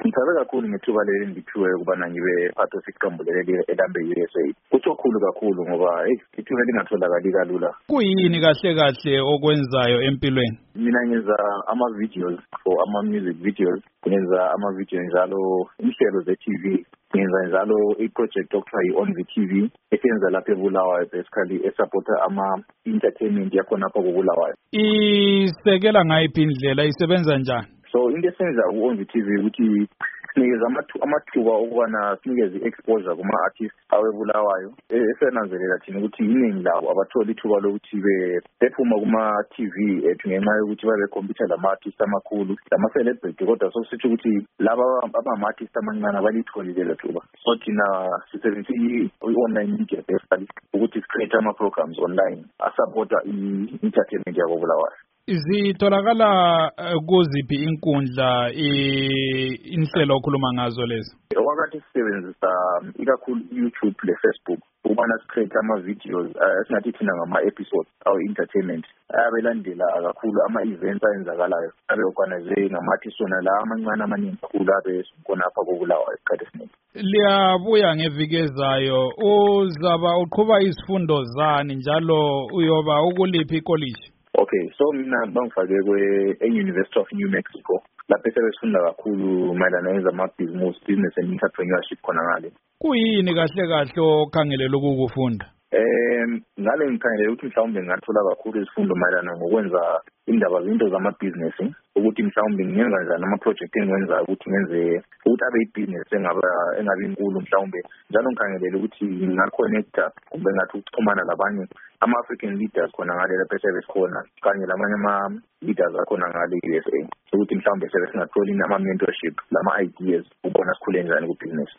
Ngithabe kakhulu ngethuba leli ngithiwe ukubana ngibe part of iqembu leli elambe USA. Kuthokulu kakhulu ngoba ithuba lingatholakali kalula. Kuyini kahle okwenzayo empilweni? Mina ngenza ama-videos for ama-music videos, ngenza ama-video njalo inhlelo ze-TV, ngenza njalo i-project okuthiwa yi-On TV esenza lapha eBulawayo basically esupporta ama-entertainment yakhona apha koBulawayo. Isekela ngayiphi indlela, isebenza njani? So into esenza ku-On TV ukuthi sinikeza amathuba okubana sinikeze i-exposure kuma-artists awebulawayo esenanzelela thina ukuthi iningi labo abathola ithuba lokuthi bephuma kuma-TV ethu ngenxa yokuthi babe-compete lama-artist amakhulu lama-celebrity, kodwa sokusitsho ukuthi laba abama-artist amancane abalitholile lelo thuba. So thina sisebenzisa i-online media basically ukuthi si-create ama-programs online asupporta i-entertainment yabo Bulawayo. Zitholakala kuziphi inkundla inhlelo okhuluma ngazo lezi? Wakati sisebenzisa ikakhulu YouTube le-Facebook ukubana si-create ama-videos esingathi thina ngama-episodes awe-entertainment ayabelandela kakhulu ama-events ayenzakalayo abe-organize ngama-artist wona la amancane amaningi kakhulu abe khona apha koBulawayo isikhathi esiningi. Liyabuya ngeviki ezayo, uzaba uqhuba izifundo zani njalo uyoba ukuliphi ikoliji? Okay, so mina bangifake e-University of New Mexico lapho esebesifunda kakhulu mayelana business and entrepreneurship khona ngale. Kuyini kahle okhangelela ukukufunda? Ngale ngikhangelela ukuthi mhlawumbe ngingathola kakhulu izifundo mayelana ngokwenza into zama-business, ukuthi mhlawumbe ngingenza njani ama-project engiwenzayo ukuthi abe i-business engabi inkulu mhlawumbe. Njalo ngikhangelela ukuthi ngingaconnecta kumbe ngathi ukuxhumana labanye ama-African leaders khona ngale lapho esebesikhona kanye lamanye ama-leaders akhona ngale USA ukuthi mhlawumbe sebesingathola ama-mentorship lama-ideas ukubona sikhule njani ku-business.